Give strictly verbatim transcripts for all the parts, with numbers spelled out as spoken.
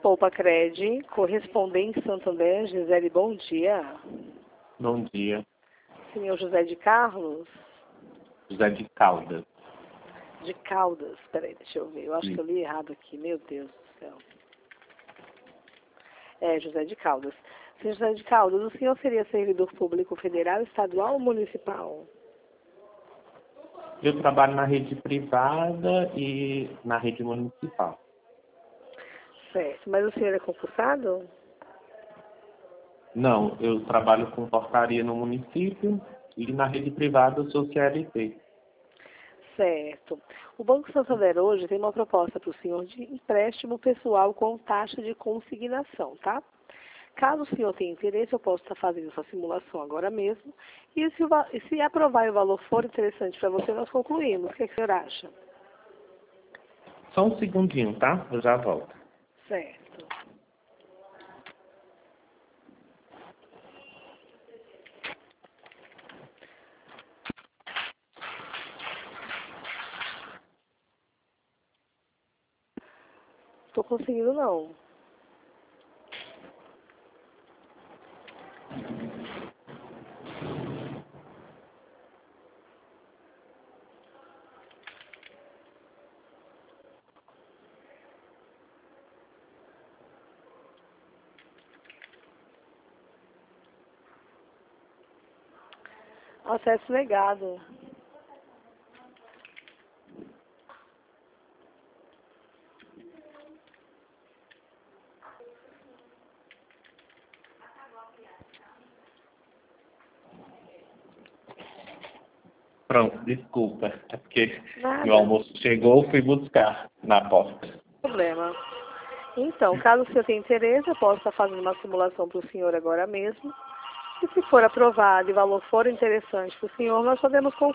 Poupa Cred, correspondente Santander, Gisele, bom dia. Bom dia. Senhor José de Carlos? José de Caldas. De Caldas, peraí, deixa eu ver, eu acho Sim. que eu li errado aqui, meu Deus do céu. É, José de Caldas. Senhor José de Caldas, o senhor seria servidor público federal, estadual ou municipal? Eu trabalho na rede privada e na rede municipal. Certo, mas o senhor é concursado? Não, eu trabalho com portaria no município e na rede privada eu sou C L T. Certo. O Banco Santander hoje tem uma proposta para o senhor de empréstimo pessoal com taxa de consignação, tá? Caso o senhor tenha interesse, eu posso estar fazendo essa simulação agora mesmo. E se, o, va- e se aprovar e o valor for interessante para você, nós concluímos. O que, é que o senhor acha? Só um segundinho, tá? Eu já volto. Certo. Estou conseguindo não. Acesso negado. Pronto, desculpa. É porque Nada. meu almoço chegou, fui buscar na porta. Problema. Então, caso o senhor tenha interesse, eu posso estar fazendo uma simulação para o senhor agora mesmo. E se for aprovado e o valor for interessante para o senhor, nós podemos concluir.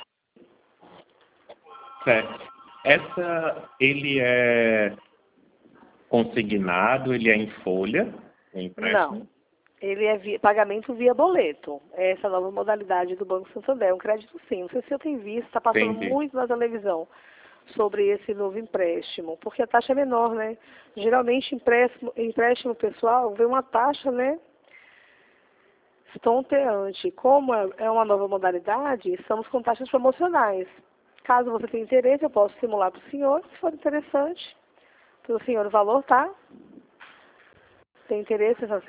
Certo. Essa, ele é consignado, ele é em folha, o empréstimo? Não. Ele é via, pagamento via boleto. Essa é a nova modalidade do Banco Santander. É um crédito sim. Não sei se o senhor tem visto, está passando Entendi. muito na televisão sobre esse novo empréstimo, porque a taxa é menor, né? Geralmente, empréstimo, empréstimo pessoal vem uma taxa, né, estonteante. Como é é uma nova modalidade, estamos com taxas promocionais. Caso você tenha interesse, eu posso simular para o senhor, se for interessante. Para o senhor o valor, tá? Tem interesse nessa